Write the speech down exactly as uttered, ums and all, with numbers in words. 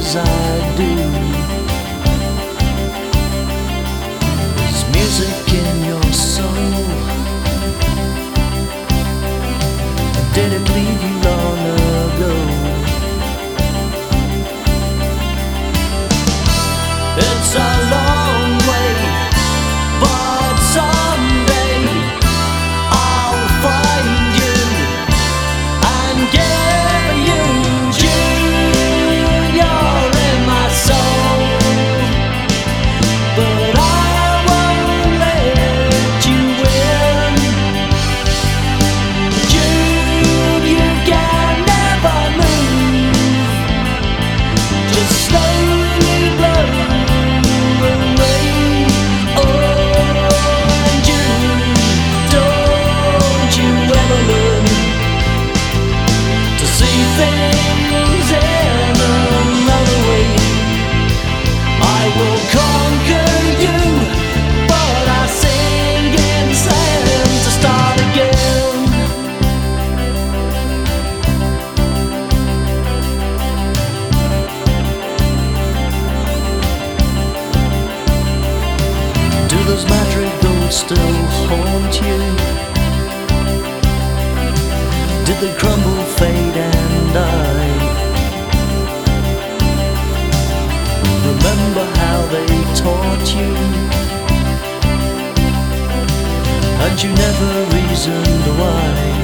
as I do. There's music in your soul. Did it leave you long ago? It's a long way, but someday I'll find you and give you June. You're in my soul, but I won't let you in. June, you can never move, just slowly blow away. Oh, and June, don't you ever learn to see things in another way. I will conquer you, but I sing in sand to start again. Do those madrigals still haunt you? Did they crumble, fade and die? Remember how they taught you, and you never reasoned why.